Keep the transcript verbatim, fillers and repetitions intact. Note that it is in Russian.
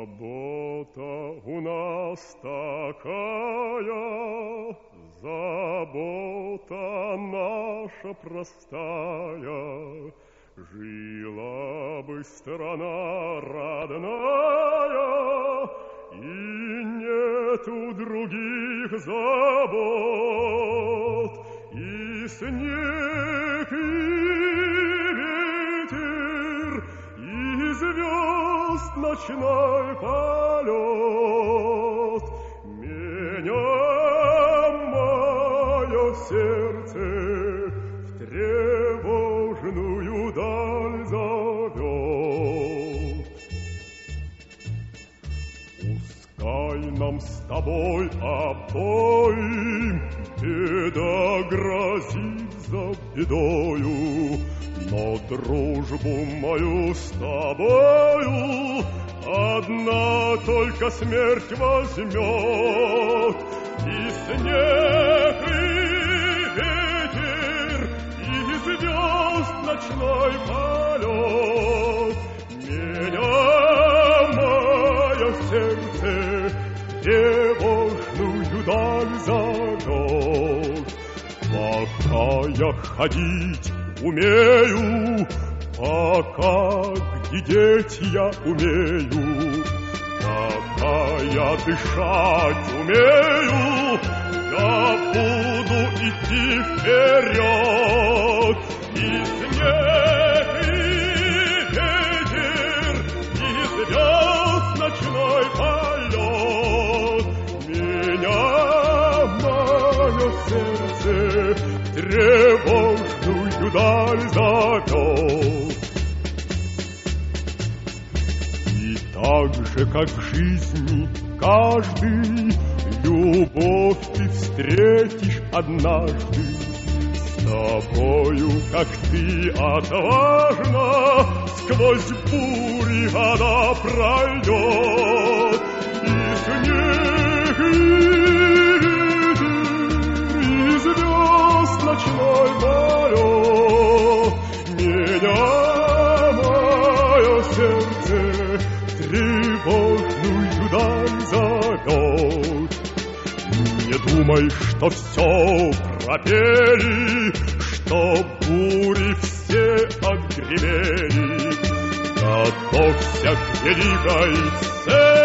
Забота у нас такая, забота наша простая, жила бы страна родная, и нету других забот, и снег, и ветер, и звезд ночной полет. Меня мое сердце в тревожную даль зовет. Пускай нам с тобой обоим беда грозит за бедою, но дружбу мою с тобою одна только смерть возьмет. И снег, и ветер, и звезд ночной полет. Меня мое сердце тревожную даль зовет. Пока я ходить умею, пока глядеть я умею, пока я дышать умею, я буду идти вперед. И снег, и ветер, и звезд ночной полет. Меня мое сердце тревожную даль зовет. И так же, как в жизни каждый, любовь ты встретишь однажды. С тобою, как ты отважно, сквозь бури она пройдет. И снег, и звезд ночной полет. Меня мое сердце тревожную даль зовет. Не думай, что все пропели, что бури все отгремели. Готовься к великой цели.